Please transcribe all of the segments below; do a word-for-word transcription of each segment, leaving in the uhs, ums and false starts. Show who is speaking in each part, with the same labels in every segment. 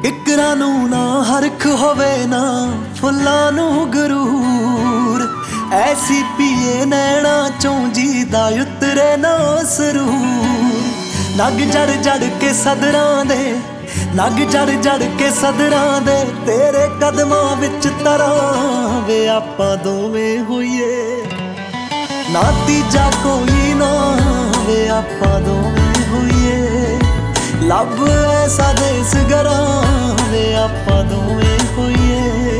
Speaker 1: ਕਿਕਰਾਂ ਨੂੰ ਨਾ ਹਰਖ ਹੋਵੇ ਨਾ ਫੁੱਲਾਂ ਨੂੰ ਗਰੂਰ, ਐਸੀ ਪੀਏ ਨੈਣਾ ਚੋਂ ਜੀ ਦਾ ਉਤਰੇ ਨਾ ਸਰੂਰ। ਨਗ ਜੜ ਜੜ ਕੇ ਸਦਰਾਂ ਦੇ, ਨਗ ਜੜ ਜੜ ਕੇ ਸਦਰਾਂ ਦੇ, ਤੇਰੇ ਕਦਮਾਂ ਵਿੱਚ ਤਰਾਂ ਵੇ ਆਪਾਂ ਦੋਵੇਂ ਹੋਈਏ। ਨਾ ਤੀਜਾ ਕੋਈ ਨਾ ਵੇ ਆਪਾਂ ਦੋਵੇਂ ਹੋਈਏ। ਲੱਭ ਐਸਾ ਦੇਸ ਗਰਾਂ ਵੇ ਆਪਾਂ ਦੋਵੇਂ ਹੋਈਏ।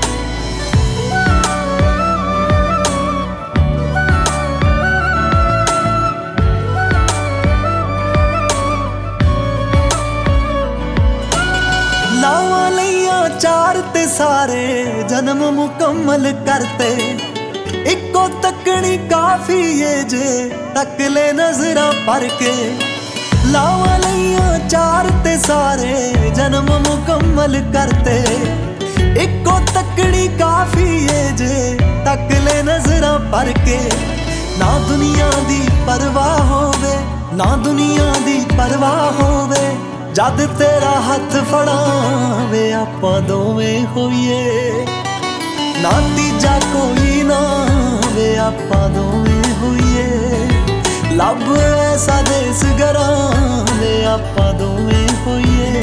Speaker 1: ਲਾਵਾਂ ਲਈਆਂ ਚਾਰ ਤੇ ਸਾਰੇ ਜਨਮ ਮੁਕੰਮਲ ਕਰਤੇ, ਇੱਕੋ ਤੱਕਣੀ ਕਾਫੀ ਏ ਜੇ ਤੱਕ ਲੈ ਨਜ਼ਰਾਂ ਭਰ ਕੇ। ਲਾਵਾਂ ਲਈਆਂ ਚਾਰ ਤੇ ਸਾਰੇ ਜਨਮ ਮੁਕੰਮਲ ਕਰਤੇ, ਇੱਕੋ ਤੱਕਣੀ ਕਾਫੀ ਏ ਜੇ ਤੱਕ ਲੈ ਨਜ਼ਰਾਂ ਭਰ ਕੇ। ਨਾ ਦੁਨੀਆ ਦੀ ਪਰਵਾਹ ਹੋਵੇ, ਨਾ ਦੁਨੀਆ ਦੀ ਪਰਵਾਹ ਹੋਵੇ, ਜਦ ਤੇਰਾ ਹੱਥ ਫੜਾਂ ਵੇ ਆਪਾਂ ਦੋਵੇਂ ਹੋਈਏ। ਨਾ ਤੀਜਾ ਕੋਈ ਨਾ ਵੇ ਆਪਾਂ ਦੋਵੇਂ ਹੋਈਏ। ਲੱਭ ਐਸਾ ਦੇਸ ਗਰਾਂ ਵੇ ਆਪਾਂ ਦੋਵੇਂ ਹੋਈਏ।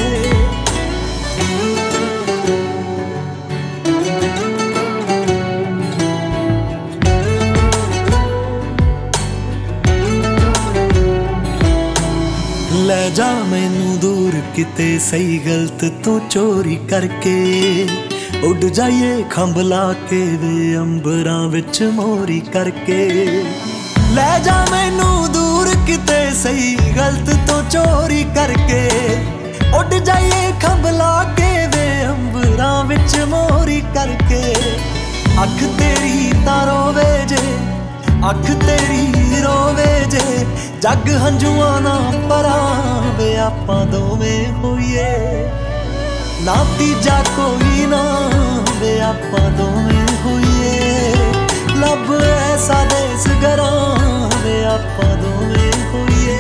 Speaker 1: ਲੈ ਜਾ ਮੈਨੂੰ ਦੂਰ ਕਿਤੇ ਸਹੀ ਗਲਤ ਤੋਂ ਚੋਰੀ ਕਰਕੇ, ਉੱਡ ਜਾਈਏ ਖੰਭ ਲਾ ਕੇ ਵੇ ਅੰਬਰਾਂ ਵਿੱਚ ਮੋਰੀ ਕਰਕੇ। ਲੈ ਜਾ ਮੈਨੂੰ ਦੂਰ ਕਿਤੇ ਸਹੀ ਗਲਤ ਤੋਂ ਚੋਰੀ ਕਰਕੇ, ਉੱਡ ਜਾਈਏ ਖੰਭ ਲਾ ਕੇ ਵੇ ਅੰਬਰਾਂ ਵਿੱਚ ਮੋਰੀ ਕਰਕੇ। ਅੱਖ ਤੇਰੀ ਤਾਂ ਰੋਵੇ ਜੇ, ਅੱਖ ਤੇਰੀ ਰੋਵੇ ਜੇ, ਜੱਗ ਹੰਝੂਆਂ ਨਾ ਭਰਾਂ ਵੇ ਆਪਾਂ ਦੋਵੇਂ ਹੋਈਏ। ਨਾ ਤੀਜਾ ਕੋਈ ਨਾ ਵੇ ਆਪਾਂ ਦੋਵੇਂ ਹੋਈਏ। ਲੱਭ ਐਸਾ ਦੇਸ ਗਰਾਂ ਵੇ ਆਪਾਂ ਦੋਵੇਂ ਹੋਈਏ।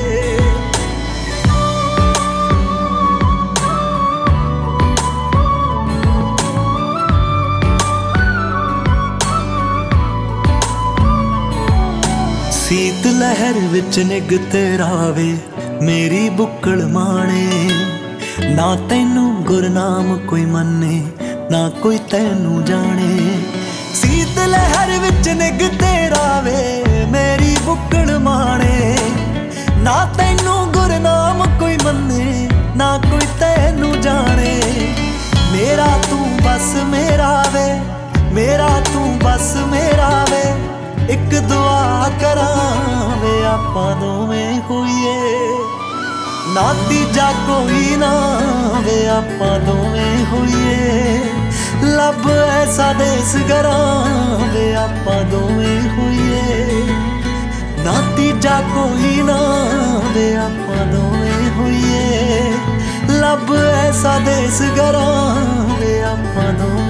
Speaker 1: ਸੀਤ ਲਹਿਰ ਵਿੱਚ ਨਿੱਘ ਤੇਰਾ ਵੇ ਮੇਰੀ ਬੁੱਕਲ ਮਾਣੇ। ਨਾ ਤੈਨੂੰ ਗੁਰਨਾਮ ਕੋਈ ਮੰਨੇ, ਨਾ ਕੋਈ ਤੈਨੂੰ ਜਾਣੇ। ਸੀਤ ਲਹਿਰ ਵਿੱਚ ਨਿੱਘ ਤੇਰਾ ਵੇ ਮੇਰੀ ਬੁੱਕਲ ਮਾਣੇ। ਨਾ ਤੈਨੂੰ ਗੁਰਨਾਮ ਕੋਈ ਮੰਨੇ, ਨਾ ਕੋਈ ਤੈਨੂੰ ਜਾਣੇ। ਮੇਰਾ ਤੂੰ ਬਸ ਮੇਰਾ ਵੇ, ਮੇਰਾ ਤੂੰ ਬਸ ਮੇਰਾ ਵੇ, ਇੱਕ ਦੁਆ ਕਰਾਂ ਵੇ ਆਪਾਂ ਦੋਵੇਂ ਹੋਈਏ। ਨਾ ਤੀਜਾ ਕੋਈ ਨਾ ਵੇ ਆਪਾਂ ਦੋਵੇਂ ਹੋਈਏ। ਲੱਭ ਐਸਾ ਦੇਸ ਗਰਾਂ ਵੇ ਆਪਾਂ ਦੋਵੇਂ ਹੋਈਏ। ਨਾ ਤੀਜਾ ਕੋਈ ਨਾ ਵੇ ਆਪਾਂ ਦੋਵੇਂ ਹੋਈਏ। ਲੱਭ ਐਸਾ ਦੇਸ ਗਰਾਂ ਵੇ ਆਪਾਂ ਦੋਵੇਂ